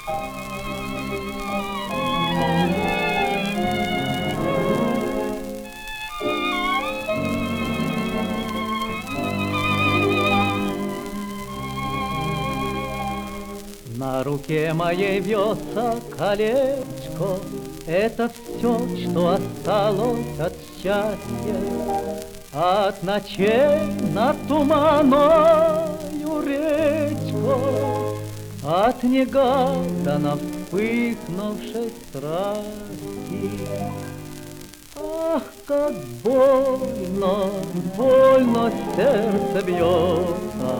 На руке моей вьется колечко, это все, что осталось от счастья, от ночей над туманною речку, от негаданно вспыхнувшей страсти. Ах, как больно, больно сердце бьется,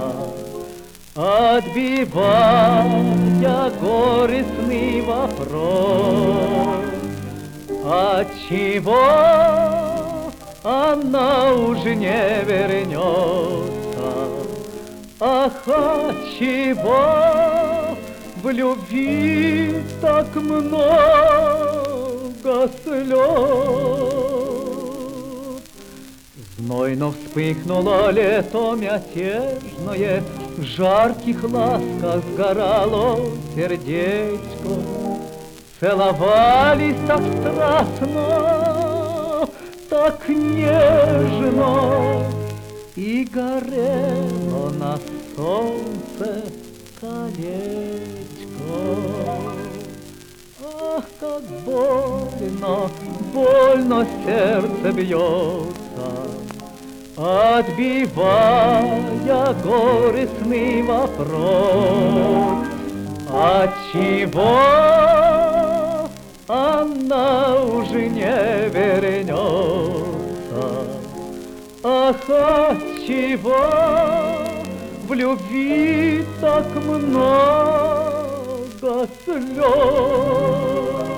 отбивая горестный вопрос, отчего она уже не вернется. Ах, отчего в любви так много слез? Знойно вспыхнуло лето мятежное, в жарких ласках сгорало сердечко. Целовались так страстно, так нежно, и горело на солнце колечко. Ах, как больно, больно сердце бьется, отбивая горестный вопрос, отчего она уже не вернется. Ах, отчего в любви так много слез?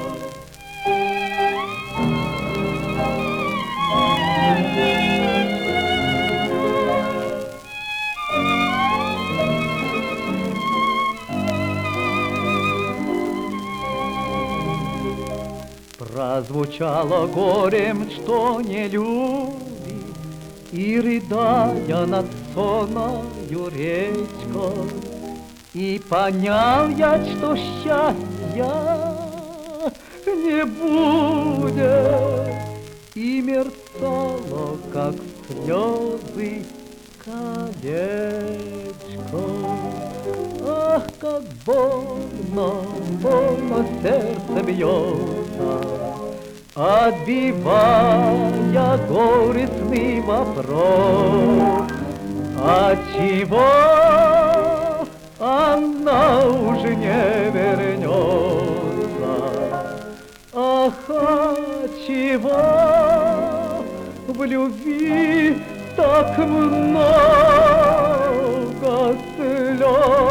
Прозвучало горем, что не любит, и, рыдая над сонною речкой, и понял я, что счастья не будет, и мерцало, как слезы, колечко. Ах, как больно, больно сердце бьется, отбивая горестный вопрос, отчего она уже не вернется. Ах, отчего в любви так много слез?